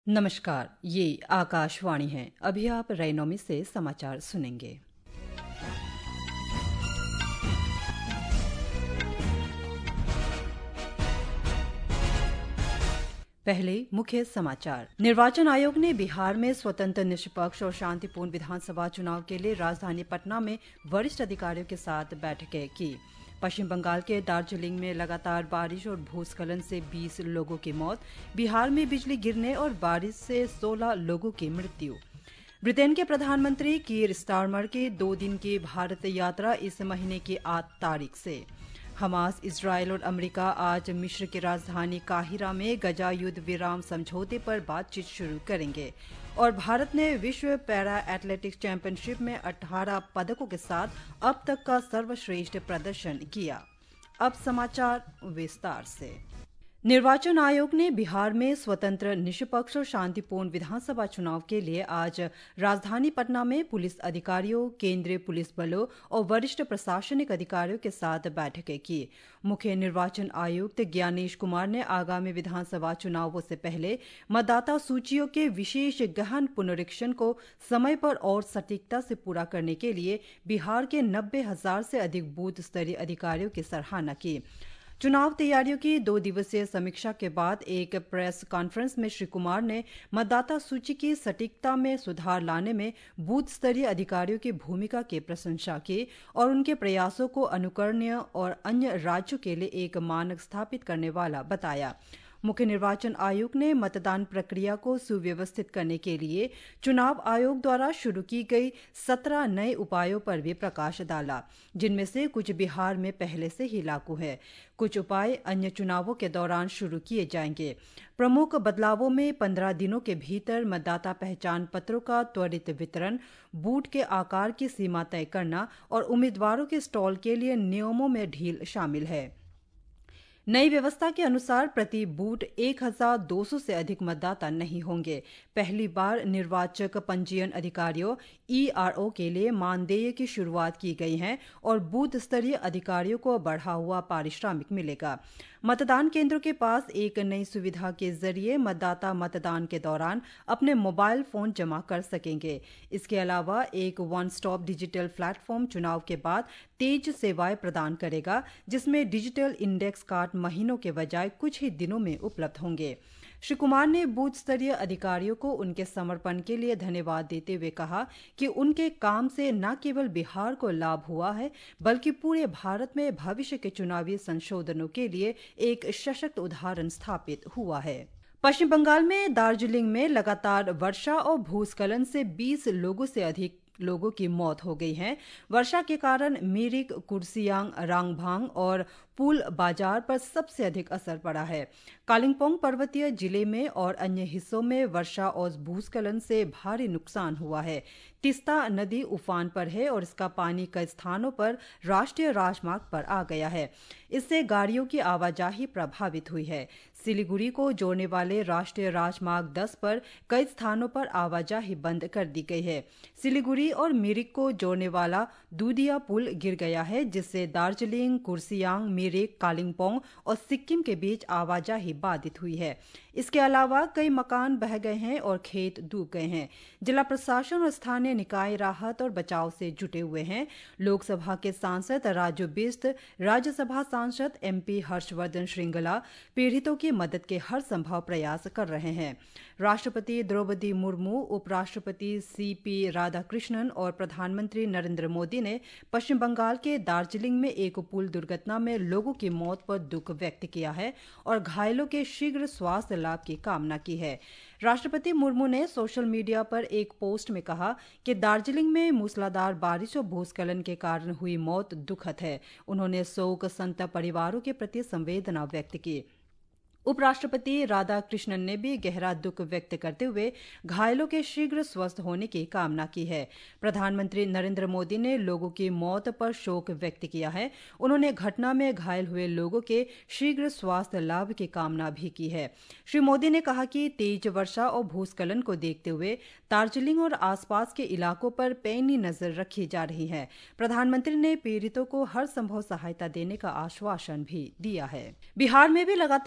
नमस्कार, ये आकाशवाणी है। अभी आप रैनोमी से समाचार सुनेंगे। पहले मुख्य समाचार। निर्वाचन आयोग ने बिहार में स्वतंत्र, निष्पक्ष और शांतिपूर्ण विधानसभा चुनाव के लिए राजधानी पटना में वरिष्ठ अधिकारियों के साथ बैठकें की। पश्चिम बंगाल के दार्जिलिंग में लगातार बारिश और भूस्खलन से 20 लोगों की मौत। बिहार में बिजली गिरने और बारिश से 16 लोगों की मृत्यु। ब्रिटेन के प्रधानमंत्री कीर स्टारमर की 2 दिन की भारत यात्रा इस महीने की 8 तारीख से। हमास, इजरायल और अमेरिका आज मिस्र की राजधानी काहिरा में गजा युद्ध विराम समझौते पर बातचीत शुरू करेंगे। और भारत ने विश्व पैरा एथलेटिक्स चैंपियनशिप में 18 पदकों के साथ अब तक का सर्वश्रेष्ठ प्रदर्शन किया। अब समाचार विस्तार से। निर्वाचन आयोग ने बिहार में स्वतंत्र, निष्पक्ष और शांतिपूर्ण विधानसभा चुनाव के लिए आज राजधानी पटना में पुलिस अधिकारियों, केंद्रीय पुलिस बलों और वरिष्ठ प्रशासनिक अधिकारियों के साथ बैठकें की। मुख्य निर्वाचन आयुक्त ज्ञानेश कुमार ने आगामी विधानसभा चुनावों से पहले मतदाता सूचियों के विशेष गहन पुनरीक्षण को समय पर और सटीकता से पूरा करने के लिए बिहार के 90,000 से अधिक बूथ स्तरीय अधिकारियों की सराहना की। चुनाव तैयारियों की 2 दिवसीय समीक्षा के बाद एक प्रेस कॉन्फ्रेंस में श्री कुमार ने मतदाता सूची की सटीकता में सुधार लाने में बूथ स्तरीय अधिकारियों की भूमिका की प्रशंसा की और उनके प्रयासों को अनुकरणीय और अन्य राज्यों के लिए एक मानक स्थापित करने वाला बताया। मुख्य निर्वाचन आयुक्त ने मतदान प्रक्रिया को सुव्यवस्थित करने के लिए चुनाव आयोग द्वारा शुरू की गई 17 नए उपायों पर भी प्रकाश डाला, जिनमें से कुछ बिहार में पहले से ही लागू है। कुछ उपाय अन्य चुनावों के दौरान शुरू किए जाएंगे। प्रमुख बदलावों में 15 दिनों के भीतर मतदाता पहचान पत्रों का त्वरित वितरण, बूथ के आकार की सीमा तय करना और उम्मीदवारों के स्टॉल के लिए नियमों में ढील शामिल है। नई व्यवस्था के अनुसार प्रति बूथ 1,200 से अधिक मतदाता नहीं होंगे। पहली बार निर्वाचक पंजीयन अधिकारियों (ERO) के लिए मानदेय की शुरुआत की गई है और बूथ स्तरीय अधिकारियों को बढ़ा हुआ पारिश्रमिक मिलेगा। मतदान केंद्रों के पास एक नई सुविधा के जरिए मतदाता मतदान के दौरान अपने मोबाइल फोन जमा कर सकेंगे। इसके अलावा एक वन स्टॉप डिजिटल प्लेटफॉर्म चुनाव के बाद तेज सेवाएं प्रदान करेगा, जिसमें डिजिटल इंडेक्स कार्ड महीनों के बजाय कुछ ही दिनों में उपलब्ध होंगे। श्री कुमार ने बूथ स्तरीय अधिकारियों को उनके समर्पण के लिए धन्यवाद देते हुए कहा कि उनके काम से न केवल बिहार को लाभ हुआ है, बल्कि पूरे भारत में भविष्य के चुनावी संशोधनों के लिए एक सशक्त उदाहरण स्थापित हुआ है। पश्चिम बंगाल में दार्जिलिंग में लगातार वर्षा और भूस्खलन से 20 लोगों से अधिक लोगों की मौत हो गई है। वर्षा के कारण मिरिक, कुर्सियांग, रांगभांग और पुल बाजार पर सबसे अधिक असर पड़ा है। कालिम्पोंग पर्वतीय जिले में और अन्य हिस्सों में वर्षा और भूस्खलन से भारी नुकसान हुआ है। तिस्ता नदी उफान पर है और इसका पानी कई स्थानों पर राष्ट्रीय राजमार्ग पर आ गया है। इससे गाड़ियों की आवाजाही प्रभावित हुई है। सिलीगुड़ी को जोड़ने वाले राष्ट्रीय राजमार्ग 10 पर कई स्थानों पर आवाजाही बंद कर दी गई है। सिलीगुड़ी और मिरिक को जोड़ने वाला दूधिया पुल गिर गया है, जिससे दार्जिलिंग, कुर्सियांग, मिरिक, कालिम्पोंग और सिक्किम के बीच आवाजाही बाधित हुई है। इसके अलावा कई मकान बह गए हैं और खेत डूब गए हैं। जिला प्रशासन और स्थानीय निकाय राहत और बचाव से जुटे हुए हैं। लोकसभा के सांसद राजू बिष्ट, राज्यसभा सांसद MP हर्षवर्धन श्रृंगला पीड़ितों की मदद के हर संभव प्रयास कर रहे हैं। राष्ट्रपति द्रौपदी मुर्मू, उपराष्ट्रपति CP राधाकृष्णन और प्रधानमंत्री नरेंद्र मोदी ने पश्चिम बंगाल के दार्जिलिंग में एक पुल दुर्घटना में लोगों की मौत पर दुख व्यक्त किया है और घायलों के शीघ्र स्वास्थ्य लाभ की कामना की है। राष्ट्रपति मुर्मू ने सोशल मीडिया पर एक पोस्ट में कहा कि दार्जिलिंग में मूसलाधार बारिश और भूस्खलन के कारण हुई मौत दुखद है। उन्होंने शोक संतप्त परिवारों के प्रति संवेदना व्यक्त की। उपराष्ट्रपति राधाकृष्णन ने भी गहरा दुख व्यक्त करते हुए घायलों के शीघ्र स्वस्थ होने की कामना की है। प्रधानमंत्री नरेंद्र मोदी ने लोगों की मौत पर शोक व्यक्त किया है। उन्होंने घटना में घायल हुए लोगों के शीघ्र स्वास्थ्य लाभ की कामना भी की है। श्री मोदी ने कहा कि तेज वर्षा और भूस्खलन को देखते हुए दार्जिलिंग और आसपास के इलाकों पर पैनी नजर रखी जा रही है। प्रधानमंत्री ने पीड़ितों को हर संभव सहायता देने का आश्वासन भी दिया है। बिहार में भी लगातार हो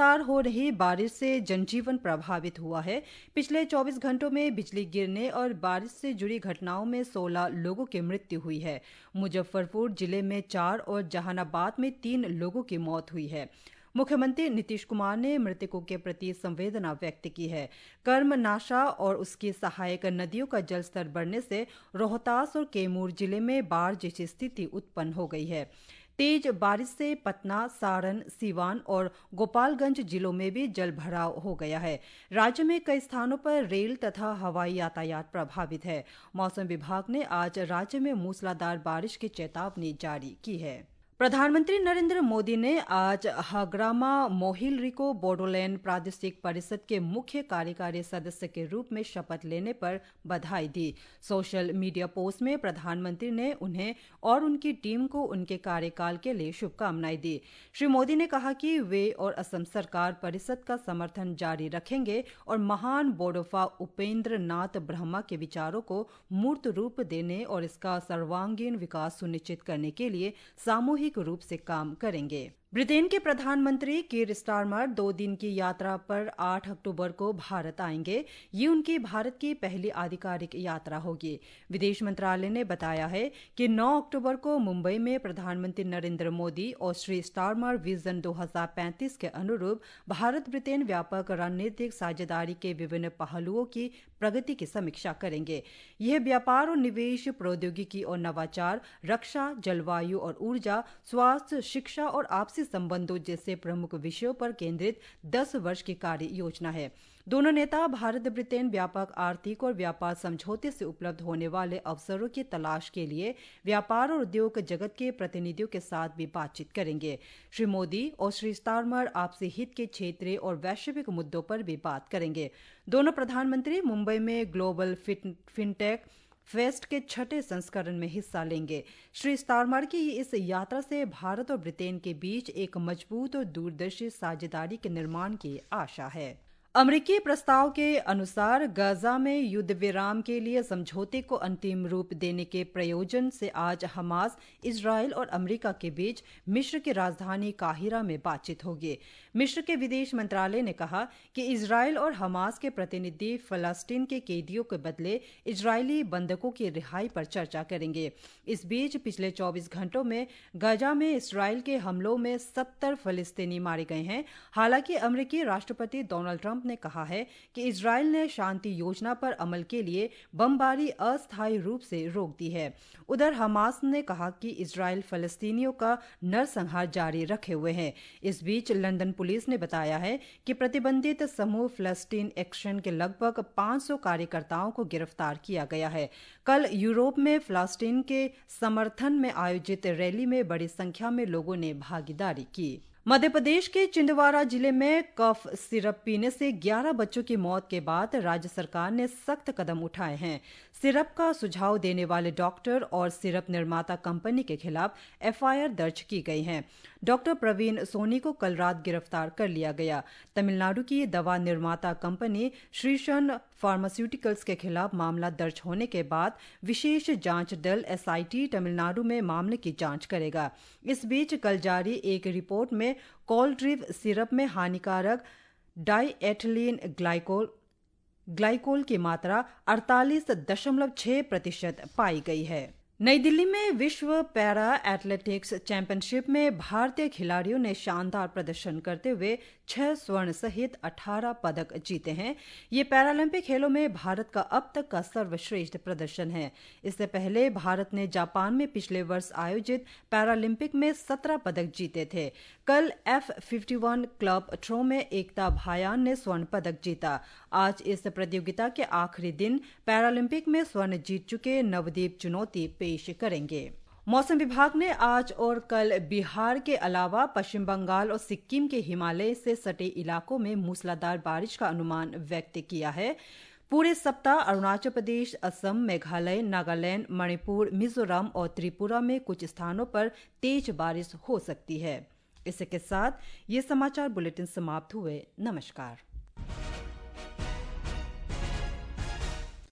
रही बारिश से जनजीवन प्रभावित हुआ है। पिछले 24 घंटों में बिजली गिरने और बारिश से जुड़ी घटनाओं में 16 लोगों की मृत्यु हुई है। मुजफ्फरपुर जिले में 4 और जहानाबाद में 3 लोगों की मौत हुई है। मुख्यमंत्री नीतीश कुमार ने मृतकों के प्रति संवेदना व्यक्त की है। कर्मनाशा और उसकी सहायक नदियों का जलस्तर बढ़ने से रोहतास और कैमूर जिले में बाढ़ जैसी स्थिति उत्पन्न हो गई है। तेज बारिश से पटना, सारण, सीवान और गोपालगंज जिलों में भी जल भराव हो गया है। राज्य में कई स्थानों पर रेल तथा हवाई यातायात प्रभावित है। मौसम विभाग ने आज राज्य में मूसलाधार बारिश की चेतावनी जारी की है। प्रधानमंत्री नरेंद्र मोदी ने आज हाग्रामा मोहिलरी को बोडोलैंड प्रादेशिक परिषद के मुख्य कार्यकारी सदस्य के रूप में शपथ लेने पर बधाई दी। सोशल मीडिया पोस्ट में प्रधानमंत्री ने उन्हें और उनकी टीम को उनके कार्यकाल के लिए शुभकामनाएं दी। श्री मोदी ने कहा कि वे और असम सरकार परिषद का समर्थन जारी रखेंगे और महान बोडोफा उपेंद्र नाथ ब्रह्मा के विचारों को मूर्त रूप देने और इसका सर्वांगीण विकास सुनिश्चित करने के लिए सामूहिक रूप से काम करेंगे। ब्रिटेन के प्रधानमंत्री कीर स्टारमर 2 दिन की यात्रा पर 8 अक्टूबर को भारत आएंगे। ये उनकी भारत की पहली आधिकारिक यात्रा होगी। विदेश मंत्रालय ने बताया है कि 9 अक्टूबर को मुंबई में प्रधानमंत्री नरेंद्र मोदी और श्री स्टारमर विजन 2035 के अनुरूप भारत ब्रिटेन व्यापक रणनीतिक साझेदारी के विभिन्न पहलुओं की प्रगति की समीक्षा करेंगे। यह व्यापार और निवेश, प्रौद्योगिकी और नवाचार, रक्षा, जलवायु और ऊर्जा, स्वास्थ्य, शिक्षा और आपसी संबंधों जैसे प्रमुख विषयों पर केंद्रित 10 वर्ष की कार्य योजना है। दोनों नेता भारत ब्रिटेन व्यापक आर्थिक और व्यापार समझौते से उपलब्ध होने वाले अवसरों की तलाश के लिए व्यापार और उद्योग जगत के प्रतिनिधियों के साथ भी बातचीत करेंगे। श्री मोदी और श्री स्टारमर आपसी हित के क्षेत्रीय और वैश्विक मुद्दों पर भी बात करेंगे। दोनों प्रधानमंत्री मुंबई में ग्लोबल फिनटेक फेस्ट के 6ठे संस्करण में हिस्सा लेंगे। श्री स्टारमर की इस यात्रा से भारत और ब्रिटेन के बीच एक मजबूत और दूरदर्शी साझेदारी के निर्माण की आशा है। अमेरिकी प्रस्ताव के अनुसार गाजा में युद्ध विराम के लिए समझौते को अंतिम रूप देने के प्रयोजन से आज हमास, इजरायल और अमेरिका के बीच मिस्र की राजधानी काहिरा में बातचीत होगी। मिस्र के विदेश मंत्रालय ने कहा कि इजरायल और हमास के प्रतिनिधि फलस्तीन के कैदियों के बदले इजरायली बंधकों की रिहाई पर चर्चा करेंगे। इस बीच पिछले 24 घंटों में गाजा में इजरायल के हमलों में 70 फलस्तीनी मारे गए हैं। हालांकि अमेरिकी राष्ट्रपति डोनाल्ड ट्रंप ने कहा है कि इजरायल ने शांति योजना पर अमल के लिए बमबारी अस्थायी रूप से रोक दी है। उधर हमास ने कहा कि इजरायल फलस्तीनियों का नरसंहार जारी रखे हुए है। इस बीच लंदन पुलिस ने बताया है कि प्रतिबंधित समूह फलस्तीन एक्शन के लगभग 500 कार्यकर्ताओं को गिरफ्तार किया गया है। कल यूरोप में फलस्तीन के समर्थन में आयोजित रैली में बड़ी संख्या में लोगों ने भागीदारी की। मध्य प्रदेश के छिंदवाड़ा जिले में कफ सिरप पीने से 11 बच्चों की मौत के बाद राज्य सरकार ने सख्त कदम उठाए हैं। सिरप का सुझाव देने वाले डॉक्टर और सिरप निर्माता कंपनी के खिलाफ एफआईआर दर्ज की गई है। डॉक्टर प्रवीण सोनी को कल रात गिरफ्तार कर लिया गया। तमिलनाडु की दवा निर्माता कंपनी श्रीशन फार्मास्यूटिकल्स के खिलाफ मामला दर्ज होने के बाद विशेष जांच दल एसआईटी तमिलनाडु में मामले की जांच करेगा। इस बीच कल जारी एक रिपोर्ट में कोल्ड्रिव सिरप में हानिकारक डाइएथिलीन ग्लाइकोल की मात्रा 48.6% पाई गई है। नई दिल्ली में विश्व पैरा एथलेटिक्स चैंपियनशिप में भारतीय खिलाड़ियों ने शानदार प्रदर्शन करते हुए 6 स्वर्ण सहित 18 पदक जीते हैं। ये पैरालंपिक खेलों में भारत का अब तक का सर्वश्रेष्ठ प्रदर्शन है। इससे पहले भारत ने जापान में पिछले वर्ष आयोजित पैरालंपिक में 17 पदक जीते थे। कल F51 क्लब थ्रो में एकता भायान ने स्वर्ण पदक जीता। आज इस प्रतियोगिता के आखिरी दिन पैरालंपिक में स्वर्ण जीत चुके नवदीप चुनौती पेश करेंगे। मौसम विभाग ने आज और कल बिहार के अलावा पश्चिम बंगाल और सिक्किम के हिमालय से सटे इलाकों में मूसलाधार बारिश का अनुमान व्यक्त किया है। पूरे सप्ताह अरुणाचल प्रदेश, असम, मेघालय, नागालैंड, मणिपुर, मिजोरम और त्रिपुरा में कुछ स्थानों पर तेज बारिश हो सकती है। इसके साथ ये समाचार बुलेटिन समाप्त हुए। नमस्कार।